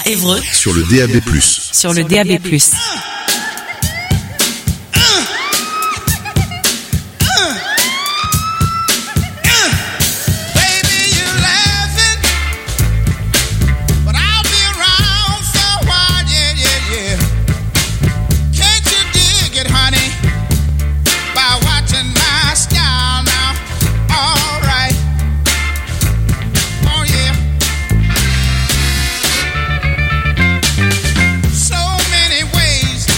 à Évreux sur le DAB+. Sur le DAB+. So many ways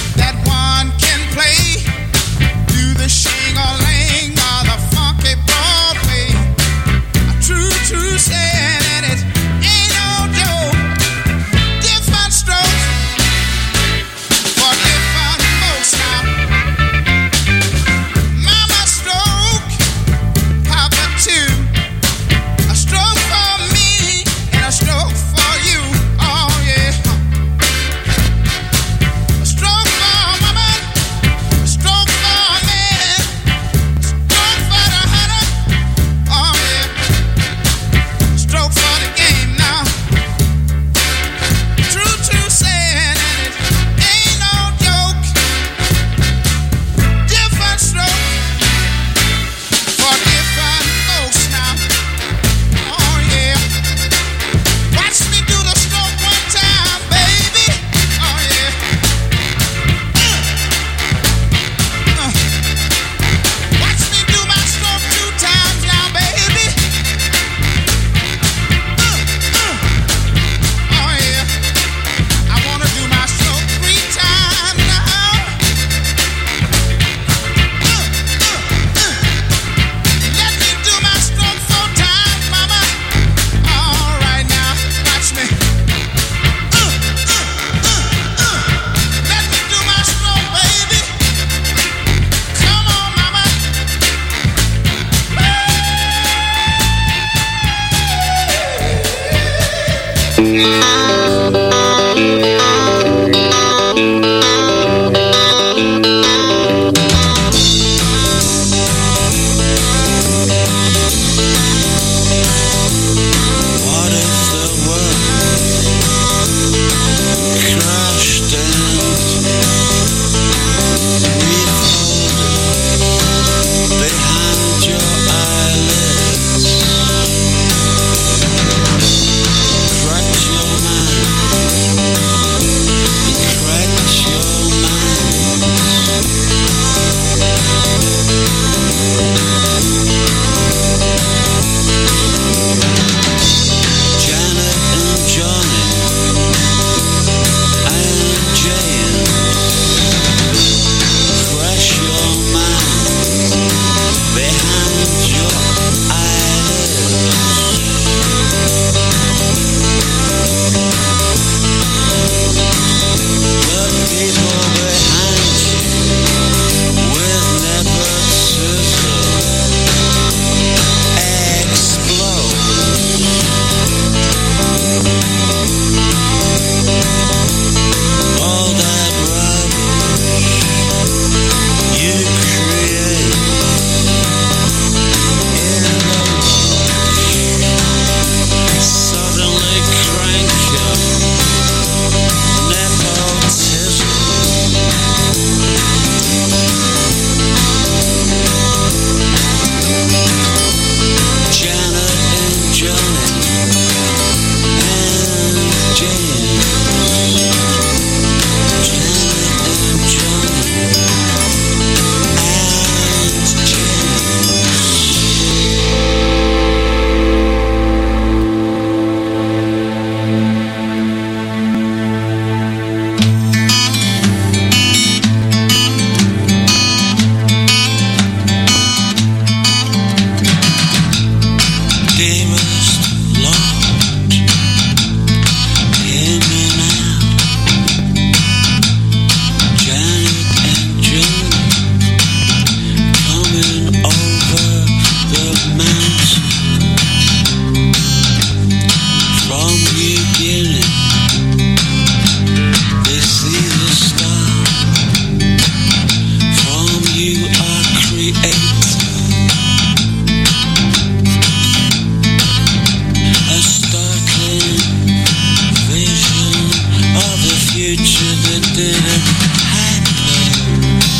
future that didn't happen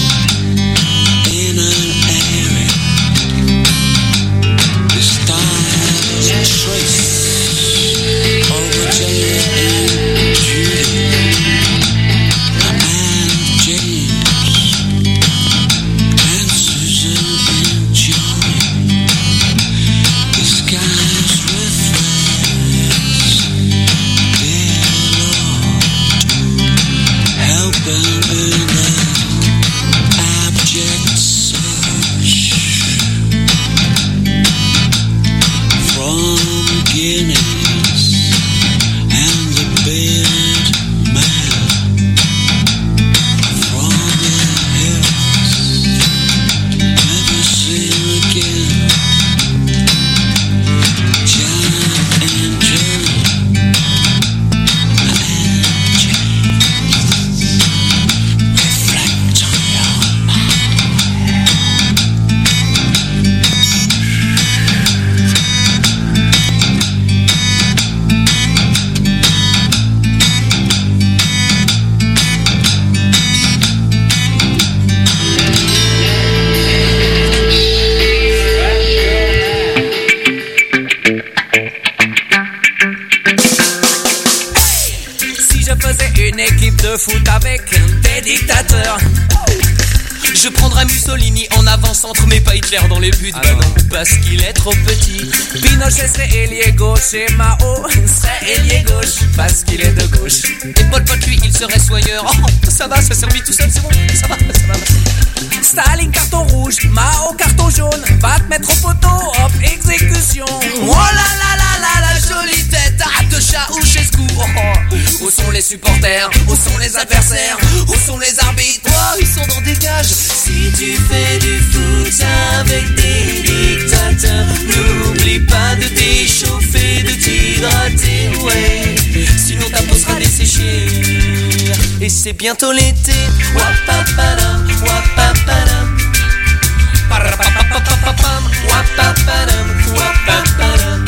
in an area. The stars trace over Jane and Judy and James and Susan and Johnny. The skies reflects their Lord, helping in the abject search from Guineas and the bearded man from the hills, never seen again. Janet and Joe and James reflect on your Si je faisais une équipe de foot avec des dictateurs, je prendrais Mussolini en avance-centre, mais pas Hitler dans les buts. Bah non, parce qu'il est trop petit. Pinochet serait ailier gauche et Mao serait ailier gauche, parce qu'il est de gauche. Et Pol Pot, lui, il serait soigneur. Oh, ça va, ça servit tout seul, c'est bon, ça va. Staline, carton rouge, Mao, carton jaune. Va te mettre au poteau, hop, exécution. Oh là là là là, la jolie tête de Ceausescu. Où sont les supporters? Où sont les adversaires? Où sont les arbitres? Oh, ils sont dans des cages. Si tu fais du foot avec des dictateurs, n'oublie pas de t'échauffer, de t'hydrater, ouais. Sinon ta peau sera desséchée. Et c'est bientôt l'été. Wapapadam, wapapadam. Parapapapapapam, wapapadam, wapapadam.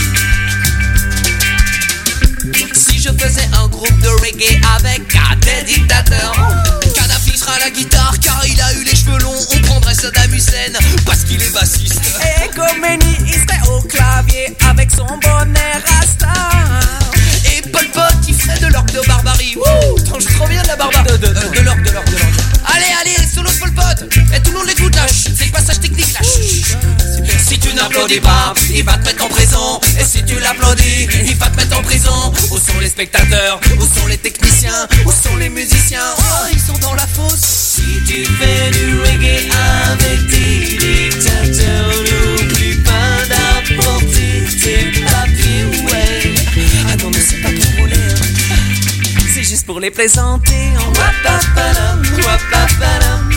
Si je faisais un groupe de reggae avec des dictateurs, Kadhafi sera à la guitare car il a eu les cheveux longs. On prendrait Saddam Hussein parce qu'il est bassiste. Et Khomeini il serait au clavier avec son bonnet rasta. Et Pol Pot il ferait de l'orgue de barbarie. Wouh, je trop bien de la barbarie. De l'orgue. Allez, solo de Pol Pot. Et tout le monde l'écoute là. C'est le passage technique là. Si tu n'applaudis pas, il va te mettre en prison. Et si tu l'applaudis, il va te mettre en prison. Où sont les spectateurs? Où sont les techniciens? Où sont les musiciens? Oh, ils sont dans la fosse. Si tu fais du reggae avec des dictateurs, n'oublie pas d'apporter tes papiers, ouais. Ah non, mais c'est pas pour voler, hein. C'est juste pour les plaisanter. Wapapadam, wapapadam.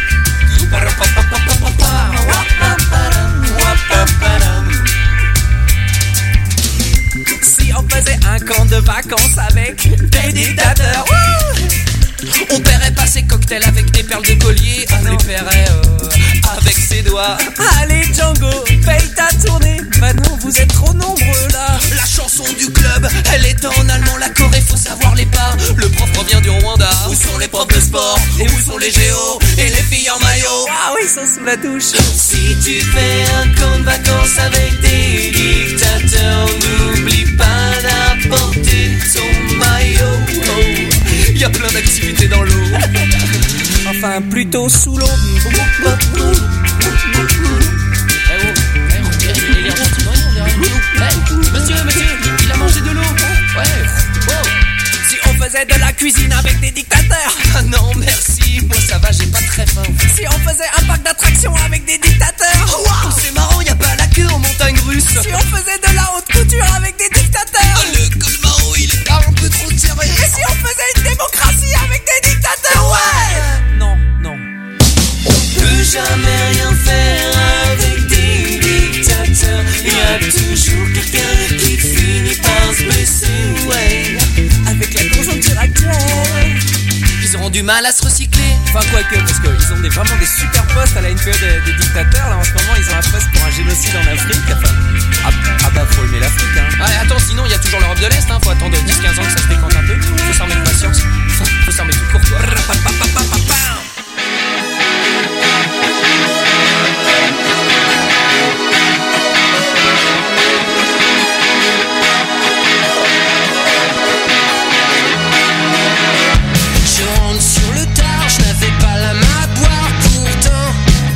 Si on faisait un camp de vacances avec des dictateurs, on paierait pas ses cocktails avec des perles de collier. On les paierait avec ses doigts. Allez Django, paye ta tournée. Bah non, vous êtes trop nombreux là. La chanson du club, elle est en allemand. La Corée, faut savoir les pas. Le prof revient du Rwanda. Où sont les profs de sport? Et où sont les géos? Et les filles en maillot? Ah oui, ils sont sous la douche. Si tu fais un camp de vacances avec des dictateurs, n'oublie pas d'apporter ton maillot. Il y a plein d'activités dans l'eau. Enfin, plutôt sous l'eau. Monsieur, il a mangé de l'eau. Ouais. Si on faisait de la cuisine avec des dictateurs. Ah non, merci, moi ça va, j'ai pas très faim. Si on faisait un parc d'attractions avec des dictateurs. Oh, wow, c'est marrant, y a pas la queue en montagne russe. Si on faisait de la haute couture avec des dictateurs. Oh, le colmaro, il est pas un peu trop tiré. Et si on faisait une démocratie avec des dictateurs, ouais. Non. On peut jamais rien faire avec des dictateurs. Y a toujours quelqu'un qui finit par se blesser, ouais. Avec la conjoncture actuelle, mal à se recycler. Enfin quoique, parce qu'ils ont vraiment des super postes à la NPE des dictateurs. Là en ce moment ils ont un poste pour un génocide en Afrique. Enfin, bah faut aimer l'Afrique hein. Ouais, attends, sinon il y a toujours l'Europe de l'Est, hein. Faut attendre 10-15 ans que ça se décante un peu. Faut s'en remettre patience. Faut s'en remettre tout court quoi. Je rentre sur le tard, je n'avais pas la main à boire pourtant.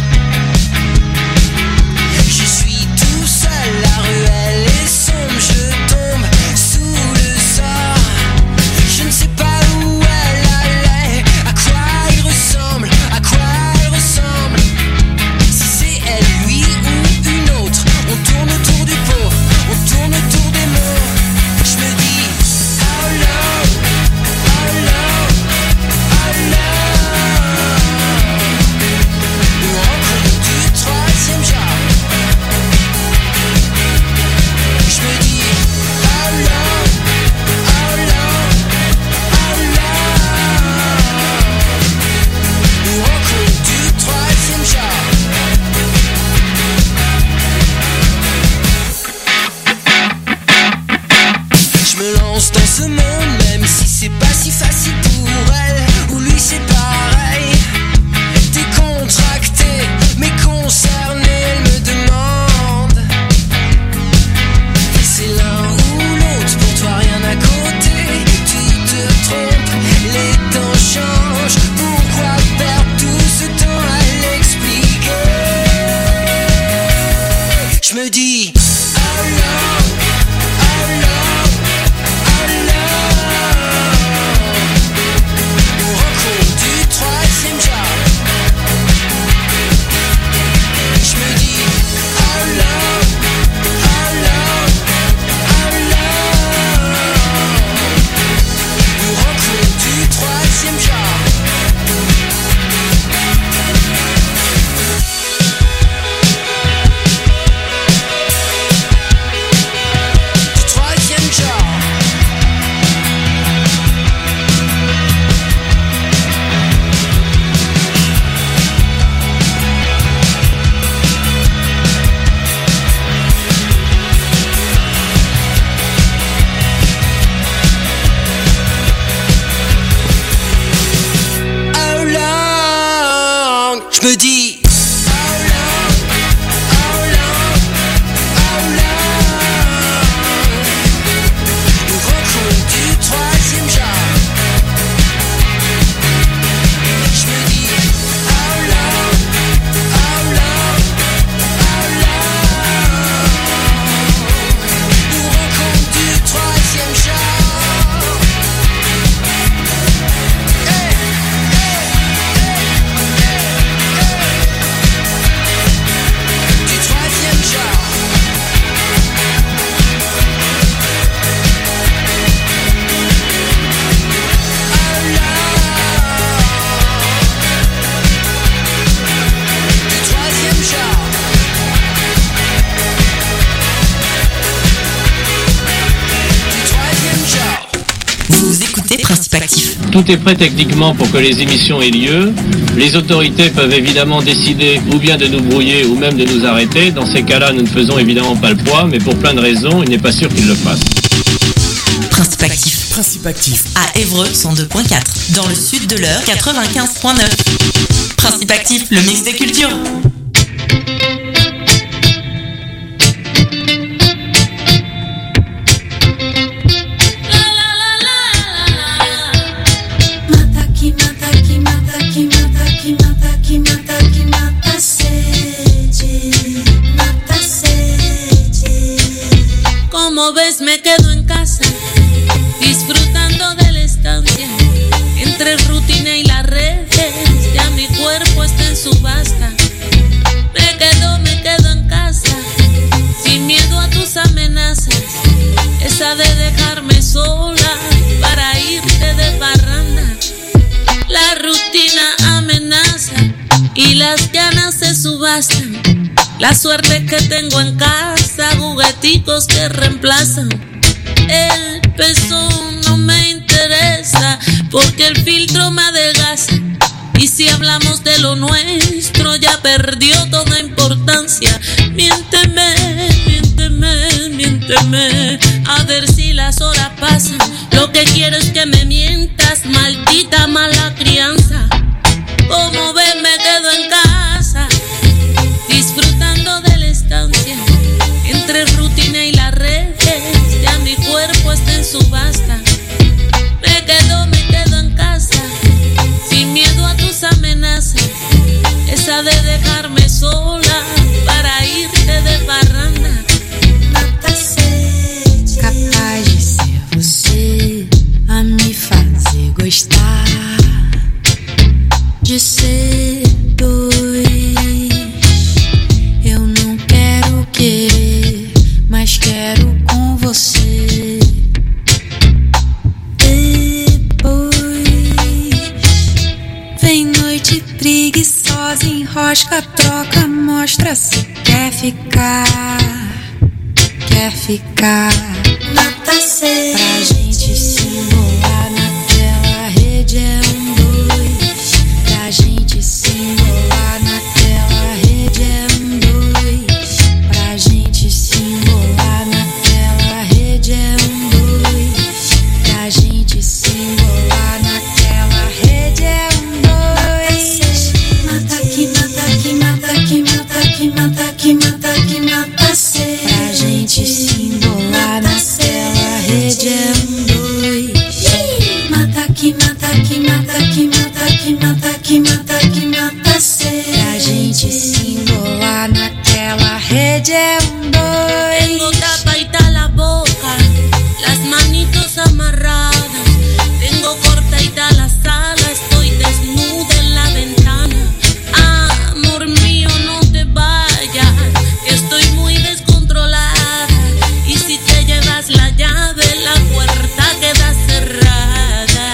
Je suis tout seul, la ruelle est sombre, je tombe sous le sort. Je ne sais pas où elle allait, à quoi il ressemble, à quoi elle ressemble. Si c'est elle, lui ou une autre, on tourne autour du pot, on tourne autour des mots. Je me dis, how long, how long, how long. Nous rencontre du troisième genre. Je me dis, how long, how long, how long. Nous rencontre du troisième genre. Je me lance dans ce monde, même si c'est pas si facile pour elle. Ou lui c'est pareil. Décontracté, mais concerné, elle me demande. C'est l'un ou l'autre, pour toi rien à côté. Tu te trompes, les temps changent. Pourquoi perdre tout ce temps à l'expliquer? Je me dis, how long, how long, how long. Nous rencontre du troisième genre. Je me dis, how long, how long, how long. Nous rencontre du troisième genre. Du troisième genre. How long? Je me dis, how long, how long, how long. Nous rencontre du troisième genre. Je me dis, how long, how long, how long. Nous rencontre du troisième genre. Du troisième genre. How long? Du troisième genre. Du troisième genre. Vous écoutez Principe Actif. Tout est prêt techniquement pour que les émissions aient lieu. Les autorités peuvent évidemment décider ou bien de nous brouiller ou même de nous arrêter. Dans ces cas-là, nous ne faisons évidemment pas le poids, mais pour plein de raisons, il n'est pas sûr qu'ils le fassent. Principe Actif. Principe actif. À Évreux 102.4. Dans le sud de l'Eure 95.9. Principe Actif, le mix des cultures. Mata que mata que mata que mata que mata que mata a sede, mata a sede. Como ves me quedo en casa, disfrutando de la estancia, entre rutina y las redes, ya mi cuerpo está en subasta. Me quedo en casa, sin miedo a tus amenazas, esa de dejarme sola para irte de parranda. La rutina amenaza y las ganas se subastan. La suerte que tengo en casa, jugueticos que reemplazan. El peso no me interesa, porque el filtro me adelgaza. Y si hablamos de lo nuestro, ya perdió toda importancia. Miénteme, miénteme, miénteme, a ver si las horas pasan. Lo que quiero es que me mientas, maldita mala crianza. Como ves me quedo en casa, disfrutando de la estancia. Entre rutina y las redes, ya mi cuerpo está en subasta. Me quedo en casa, sin miedo a tus amenazas. Esa de dejarme sola para irte de parranda. Capaz de ser você a me fazer gostar de ser dois. Eu não quero querer, mas quero com você. Vem noite preguiçosa, enrosca, troca, mostra se quer ficar. Quer ficar. Mata-se. Pra gente se embolar naquela rede é um dois. Pra gente se embolar naquela rede é um dois. Pra gente se embolar naquela rede é um dois. Pra gente se embolar naquela rede é um dois. Mata aqui, mata aqui, mata aqui, mata aqui, mata aqui, mata aqui, mata-se. Pra gente se embolar naquela rede é um dois. Mata aqui, mata aqui, mata aqui, mata aqui, mata aqui, mata aqui, mata-se. Pra gente se embolar naquela rede é um dois. Tengo tapadita la boca, las manitos amarradas. Tengo cortadita la sala, estoy desnuda en la ventana. Amor mío, no te vayas, que estoy muy descontrolada. Y si te llevas la llave, la puerta queda cerrada.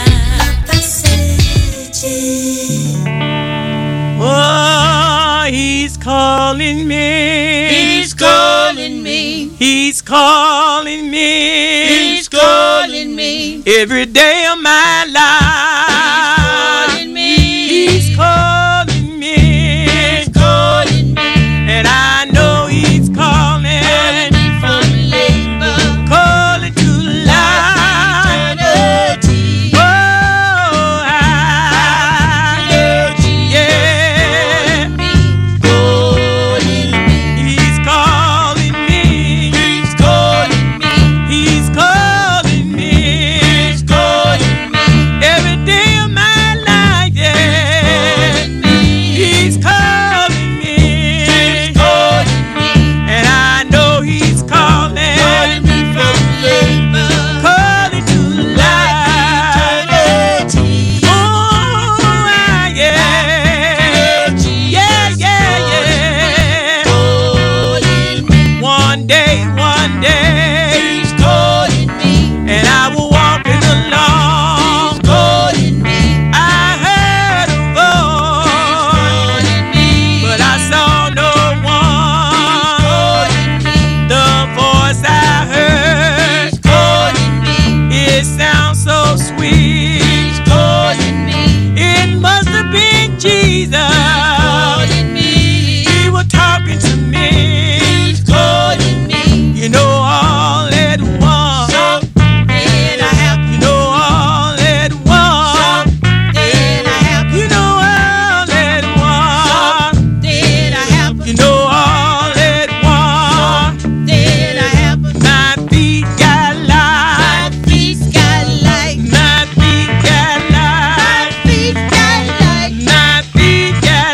Oh, he's calling me. He's calling me. He's calling me. He's calling me. Every day of my life. He's calling me. He's calling me. He's calling me. And I know he's calling. Calling me from labor. Calling to life. Eternity. Oh, yeah. Calling me. He's calling me. He's calling me. He's calling me. He's calling me. Every day of my life, yeah. He's calling me. He's calling me. And I know he's calling. Calling me from labor. Calling to life. Eternity. Oh, yeah. Yeah, yeah, yeah. Calling me. One day, He's calling me. and I was walking along. Calling me. I heard a voice, Calling me. but I saw no one. Calling me. The voice I heard, Calling me. it sounds so sweet. Calling me. It must have been Jesus. Calling me. He was talking to me. He's calling me. You know all at once. Something I have. You know all at once. Something I have. You know all at once. Something I have. You know all at once. Something I have. My feet got light. My feet got light. My feet got light. My feet got light. My feet got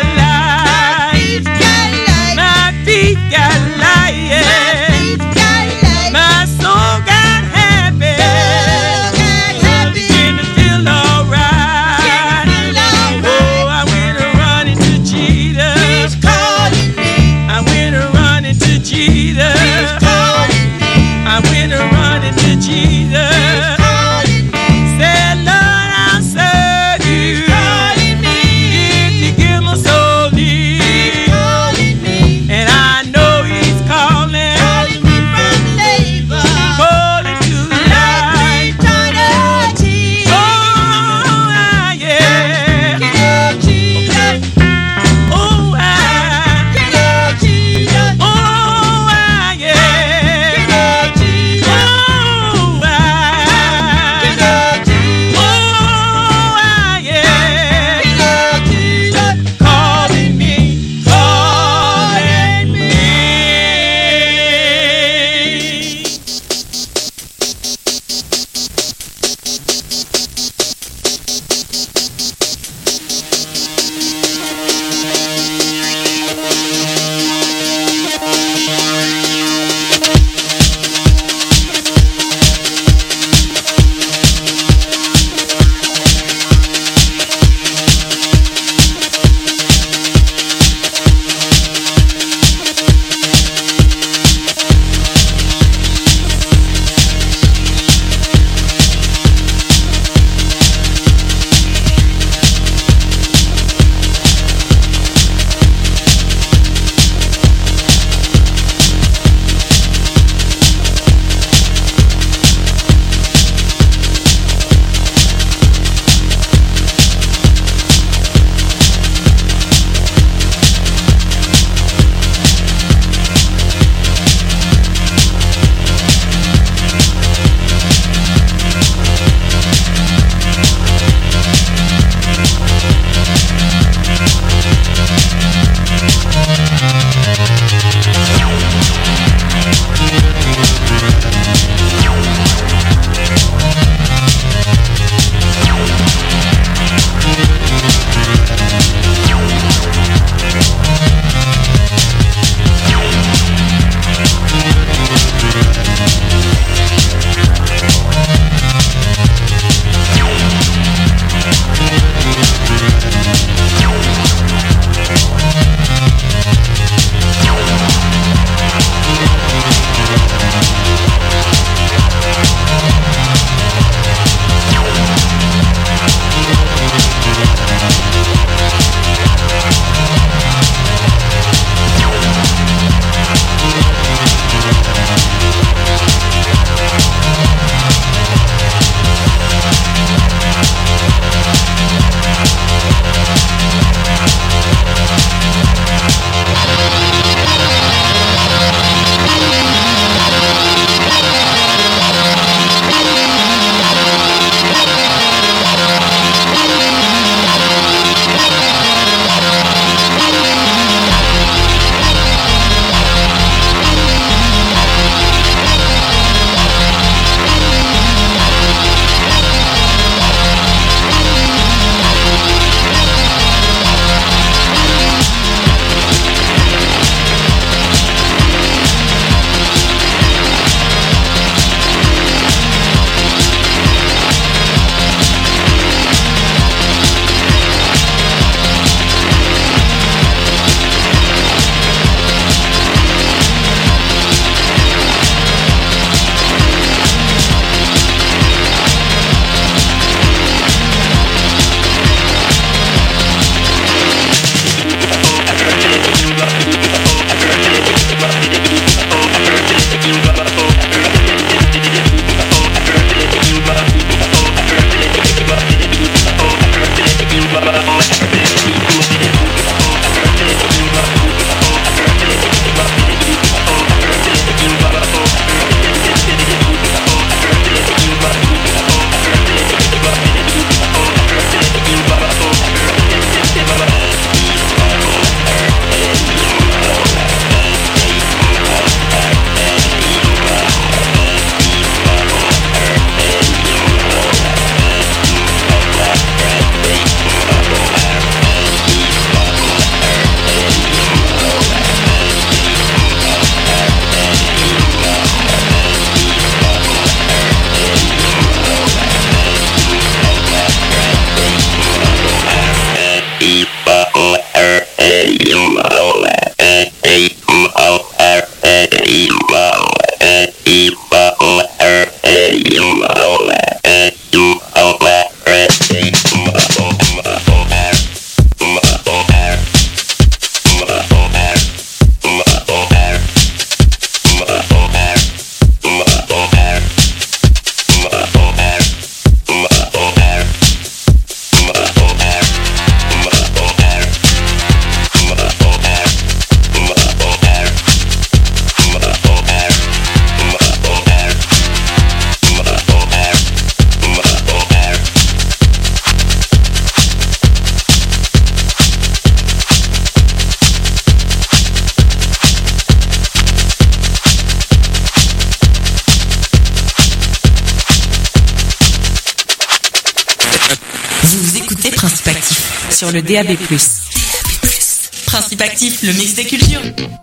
Sur le DAB+. Principe actif, le mix des cultures.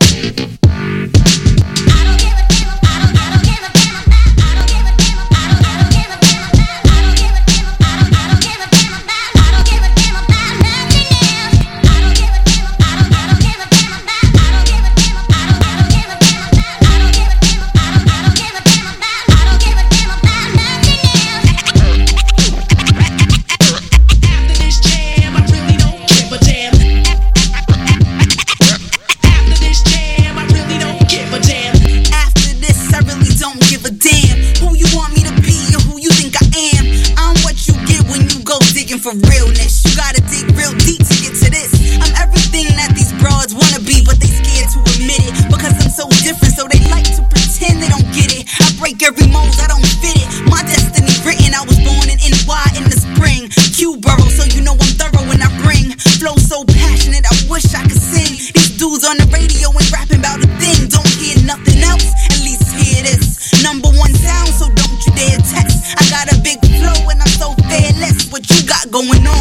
For realness, you gotta dig real deep to get to this. I'm everything that these broads wanna be, but they scared to admit it because I'm so different, so they like to pretend they don't get it. I break every mold, I don't fit it. My destiny written. I was born in NY in the spring, Q-Borough, so you know I'm thorough when I bring flow so passionate. I wish I could sing. These dudes on the radio ain't rapping about a thing. Don't hear nothing else, at least hear this. #1 sound, so don't you dare text. I got a big flow and I'm so fearless. What you got going on?